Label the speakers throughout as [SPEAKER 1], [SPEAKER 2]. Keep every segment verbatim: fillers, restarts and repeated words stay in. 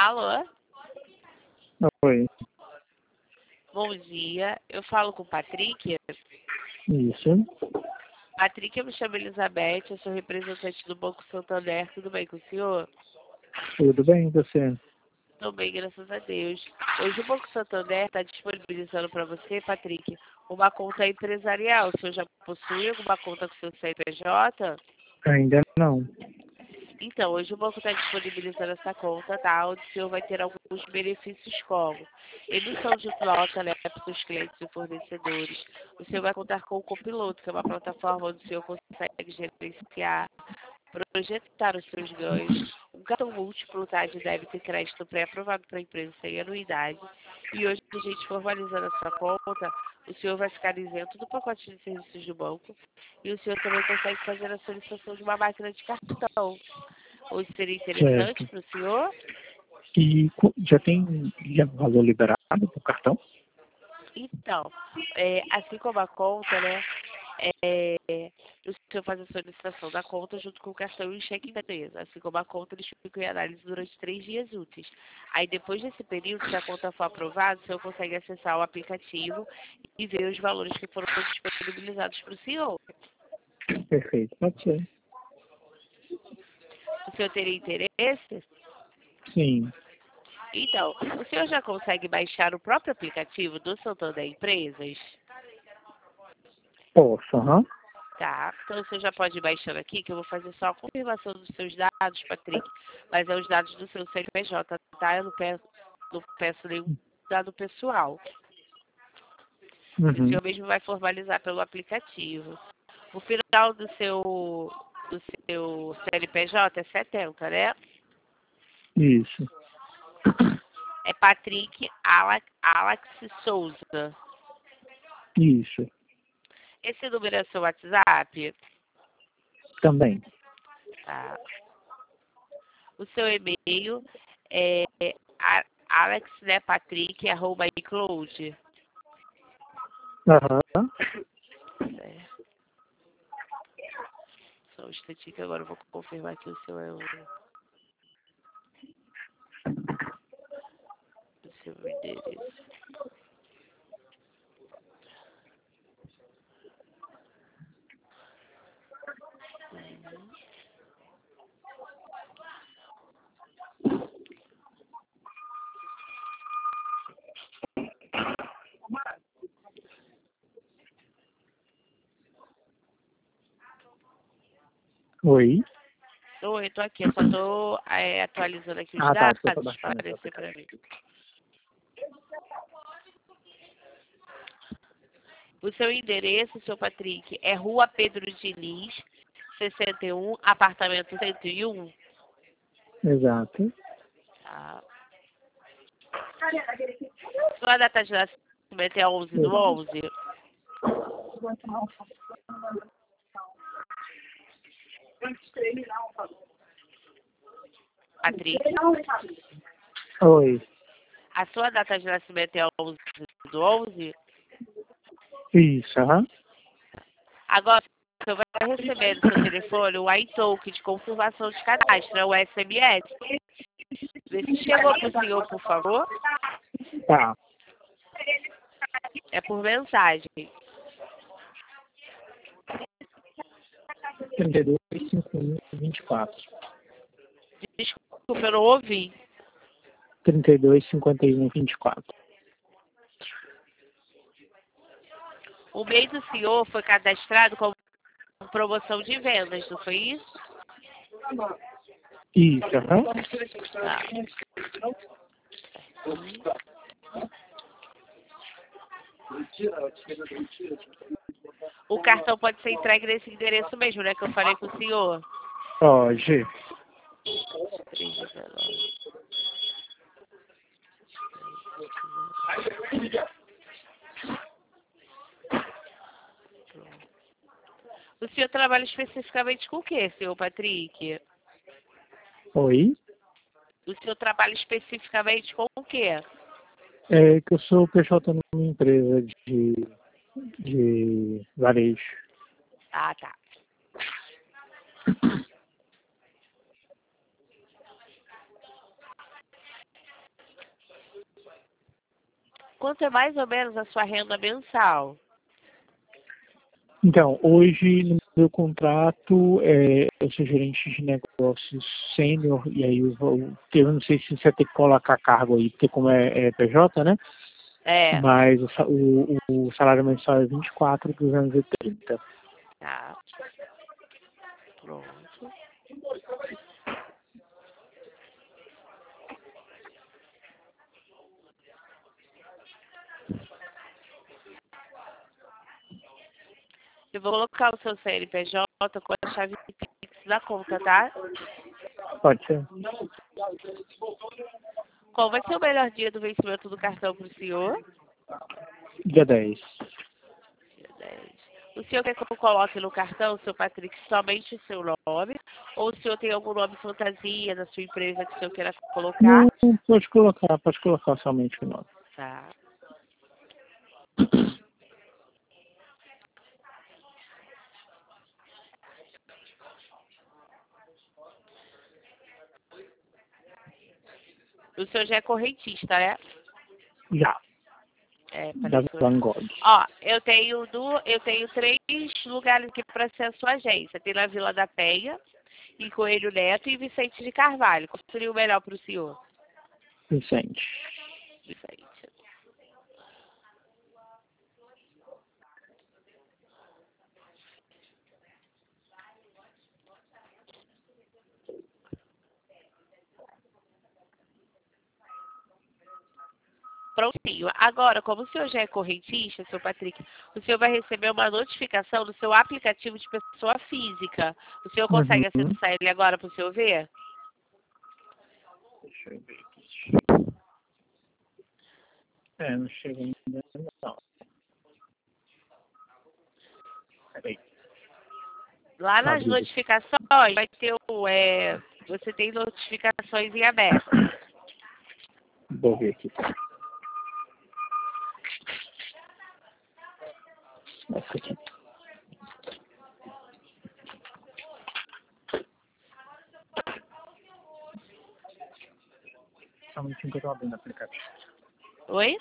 [SPEAKER 1] Alô?
[SPEAKER 2] Oi.
[SPEAKER 1] Bom dia. Eu falo com o Patrick.
[SPEAKER 2] Isso.
[SPEAKER 1] Patrick, eu me chamo Elizabeth, eu sou representante do Banco Santander. Tudo bem com o senhor?
[SPEAKER 2] Tudo bem, e você?
[SPEAKER 1] Tudo bem, graças a Deus. Hoje o Banco Santander está disponibilizando para você, Patrick, uma conta empresarial. O senhor já possui alguma conta com seu C N P J?
[SPEAKER 2] Ainda não.
[SPEAKER 1] Então, hoje o banco está disponibilizando essa conta, tá? Onde o senhor vai ter alguns benefícios como emissão de nota, né, para os seus clientes e fornecedores. O senhor vai contar com o Copiloto, que é uma plataforma onde o senhor consegue gerenciar, projetar os seus ganhos, um cartão múltiplo, tá, de débito e crédito pré-aprovado para a empresa sem anuidade. E hoje, a gente formalizando essa conta, o senhor vai ficar isento do pacote de serviços do banco e o senhor também consegue fazer a solicitação de uma máquina de cartão. Hoje seria interessante
[SPEAKER 2] Certo.
[SPEAKER 1] para o senhor?
[SPEAKER 2] E co- já tem já valor liberado para o cartão?
[SPEAKER 1] Então, é, assim como a conta, né, é, o senhor faz a solicitação da conta junto com o cartão e o cheque da empresa. Assim como a conta, eles ficam em análise durante três dias úteis. Aí, depois desse período, se a conta for aprovada, o senhor consegue acessar o aplicativo e ver os valores que foram disponibilizados para o senhor.
[SPEAKER 2] Perfeito, pode ser.
[SPEAKER 1] O senhor teria interesse?
[SPEAKER 2] Sim.
[SPEAKER 1] Então, o senhor já consegue baixar o próprio aplicativo do Santander Empresas?
[SPEAKER 2] Posso, aham.
[SPEAKER 1] Tá, então você já pode ir baixando aqui, que eu vou fazer só a confirmação dos seus dados, Patrick. Mas é os dados do seu C N P J, tá? Eu não peço, não peço nenhum dado pessoal. O
[SPEAKER 2] Uhum.
[SPEAKER 1] senhor mesmo vai formalizar pelo aplicativo. O final do seu, do seu C N P J é setenta, né?
[SPEAKER 2] Isso.
[SPEAKER 1] É Patrick Alex, Alex Souza.
[SPEAKER 2] Isso.
[SPEAKER 1] Esse número é o seu WhatsApp?
[SPEAKER 2] Também.
[SPEAKER 1] Tá. O seu e-mail é a- alex, né, Patrick, arroba iCloud.
[SPEAKER 2] Aham.
[SPEAKER 1] É. Só um instantinho que agora eu vou confirmar que o seu é o, o seu endereço. Uhum.
[SPEAKER 2] Oi.
[SPEAKER 1] Oi, eu tô aqui, eu só tô é, atualizando aqui os
[SPEAKER 2] Ah, tá. Você está
[SPEAKER 1] dados para
[SPEAKER 2] baixando esse
[SPEAKER 1] aparecer para mim.
[SPEAKER 2] aplicativo.
[SPEAKER 1] O seu endereço, seu Patrick, é Rua Pedro Diniz, sessenta e um, apartamento cento e um.
[SPEAKER 2] Exato.
[SPEAKER 1] Tá. Sua data de nascimento é onze do
[SPEAKER 2] Isso.
[SPEAKER 1] onze. Patrick.
[SPEAKER 2] Oi.
[SPEAKER 1] A sua data de nascimento é onze do onze.
[SPEAKER 2] Isso, aham.
[SPEAKER 1] Agora, você vai receber no seu telefone o iTalk de confirmação de cadastro, é o S M S. Vê se chegou para o senhor, por favor.
[SPEAKER 2] Tá.
[SPEAKER 1] É por mensagem.
[SPEAKER 2] trinta e dois, cinquenta e um, vinte e quatro.
[SPEAKER 1] Desculpa, eu não ouvi.
[SPEAKER 2] trinta e dois, cinquenta e um, vinte e quatro.
[SPEAKER 1] O MEI do senhor foi cadastrado como promoção de vendas, não foi isso?
[SPEAKER 2] Isso, aham.
[SPEAKER 1] Tá. O cartão pode ser entregue nesse endereço mesmo, né? Que eu falei com o senhor.
[SPEAKER 2] Pode.
[SPEAKER 1] O senhor trabalha especificamente com o que, senhor Patrick?
[SPEAKER 2] Oi.
[SPEAKER 1] O senhor trabalha especificamente com o quê?
[SPEAKER 2] É que eu sou P J numa empresa de, de varejo.
[SPEAKER 1] Ah, tá. Quanto é mais ou menos a sua renda mensal?
[SPEAKER 2] Então, hoje no meu contrato, é, eu sou gerente de negócios sênior, e aí eu, vou, eu não sei se você vai ter que colocar cargo aí, porque como é, é P J, né?
[SPEAKER 1] É,
[SPEAKER 2] Mas o, sa- o, o salário mensal é vinte e quatro mil duzentos e trinta.
[SPEAKER 1] tá. Pronto. Eu vou colocar o seu C N P J com a chave Pix da conta, tá?
[SPEAKER 2] Pode ser?
[SPEAKER 1] Qual vai ser o melhor dia do vencimento do cartão para o senhor?
[SPEAKER 2] Dia dez.
[SPEAKER 1] Dia dez. O senhor quer que eu coloque no cartão, seu Patrick, somente o seu nome? Ou o senhor tem algum nome fantasia da sua empresa que o senhor queira colocar?
[SPEAKER 2] Não, pode colocar, pode colocar somente o nome.
[SPEAKER 1] Tá. O senhor já é correntista, né?
[SPEAKER 2] Já,
[SPEAKER 1] É,
[SPEAKER 2] da
[SPEAKER 1] apareceu.
[SPEAKER 2] Van Gogh.
[SPEAKER 1] Ó, eu tenho, du... eu tenho três lugares aqui para ser a sua agência. Tem na Vila da Penha, em Coelho Neto e Vicente de Carvalho. Qual seria o melhor para o senhor?
[SPEAKER 2] Vicente.
[SPEAKER 1] Vicente. Prontinho. Agora, como o senhor já é correntista, seu Patrick, o senhor vai receber uma notificação no seu aplicativo de pessoa física. O senhor consegue
[SPEAKER 2] Uhum.
[SPEAKER 1] acessar ele agora para o senhor ver?
[SPEAKER 2] Deixa eu ver aqui. É, não chega ainda, não. Peraí,
[SPEAKER 1] Lá
[SPEAKER 2] tá
[SPEAKER 1] nas
[SPEAKER 2] abrindo.
[SPEAKER 1] notificações vai ter o. É, você tem notificações em aberto.
[SPEAKER 2] Vou ver aqui. Essa aqui. Só um minutinho que eu tô abrindo o aplicativo.
[SPEAKER 1] Oi?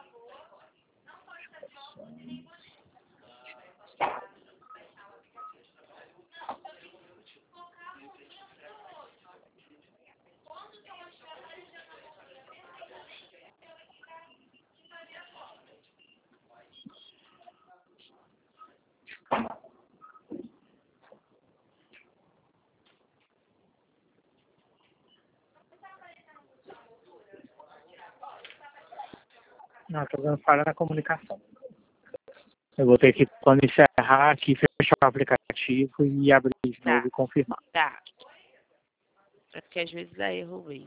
[SPEAKER 2] Não, tô dando falha na comunicação. Eu vou ter que, quando encerrar aqui, fechar o aplicativo e abrir de novo
[SPEAKER 1] Tá,
[SPEAKER 2] e confirmar.
[SPEAKER 1] tá. É porque às vezes dá erro mesmo.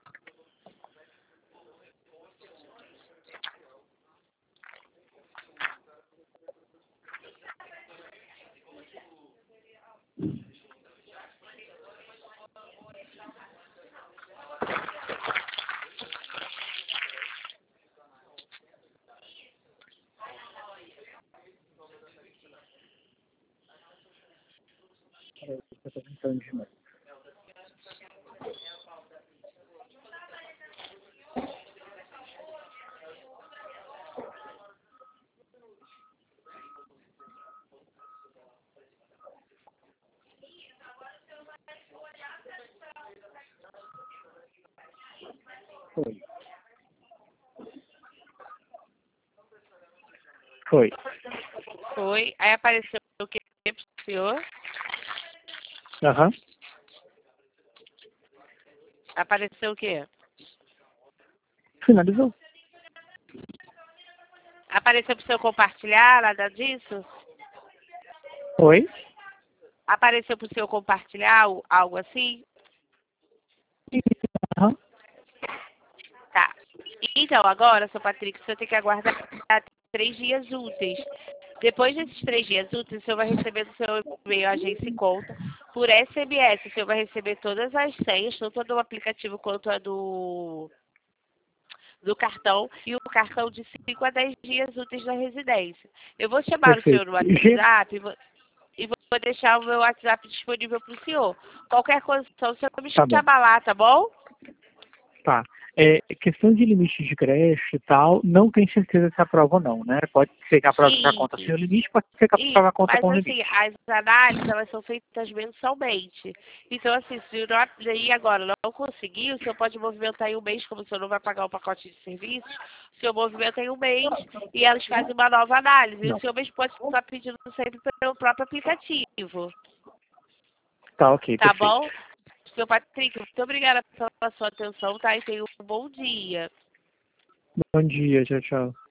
[SPEAKER 2] Peraí, eu tô tentando de novo. Foi. Foi.
[SPEAKER 1] Foi. Aí apareceu o que pro senhor?
[SPEAKER 2] Aham.
[SPEAKER 1] Apareceu o quê?
[SPEAKER 2] Finalizou.
[SPEAKER 1] Apareceu pro senhor compartilhar, nada disso?
[SPEAKER 2] Oi?
[SPEAKER 1] Apareceu pro senhor compartilhar o- algo assim?
[SPEAKER 2] Aham.
[SPEAKER 1] Tá. Então, agora, seu Patrick, o senhor tem que aguardar três dias úteis. Depois desses três dias úteis, o senhor vai receber do seu e-mail agência e conta por S M S. O senhor vai receber todas as senhas, tanto a do aplicativo quanto a do, do cartão, e o cartão de cinco a dez dias úteis da residência. Eu vou chamar o
[SPEAKER 2] Perfeito.
[SPEAKER 1] senhor no
[SPEAKER 2] Ge-
[SPEAKER 1] WhatsApp e vou, e vou deixar o meu WhatsApp disponível para o senhor. Qualquer coisa, só o senhor me
[SPEAKER 2] Tá bom.
[SPEAKER 1] chamar lá, tá bom?
[SPEAKER 2] Tá. É, questão de limite de creche e tal, não tem certeza se aprova ou não, né? Pode ser que aprove a conta sem o limite, pode ser que
[SPEAKER 1] Isso,
[SPEAKER 2] aprove a conta
[SPEAKER 1] mas
[SPEAKER 2] com
[SPEAKER 1] assim,
[SPEAKER 2] limite.
[SPEAKER 1] as análises elas são feitas mensalmente. Então, assim, se o aí agora não conseguir, o senhor pode movimentar em um mês, como o senhor não vai pagar o pacote de serviços, o senhor movimenta em um mês e elas fazem uma nova análise. E o
[SPEAKER 2] Não.
[SPEAKER 1] senhor mesmo pode estar pedindo sempre pelo próprio aplicativo.
[SPEAKER 2] Tá, ok,
[SPEAKER 1] Tá
[SPEAKER 2] perfeito.
[SPEAKER 1] bom? Seu Patrick, muito obrigada pela sua atenção, tá? E tenha um bom dia.
[SPEAKER 2] Bom dia, tchau, tchau.